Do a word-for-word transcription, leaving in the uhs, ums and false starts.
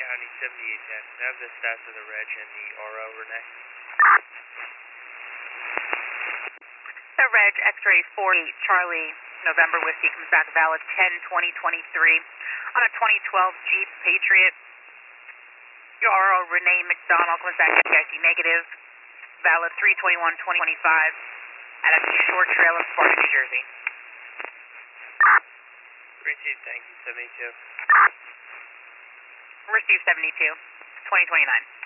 County seventy-eight ten. I have the stats of the reg and the R O, Renee. The reg X-ray forty Charlie November Whiskey comes back valid ten twenty twenty-three on a twenty twelve Jeep Patriot. Your R O Renee McDonald comes back N P I C negative, valid three twenty-one twenty-five at a short trail in Sparta, New Jersey. Received, thank you, seventy-two. Received seventy-two, twenty twenty-nine.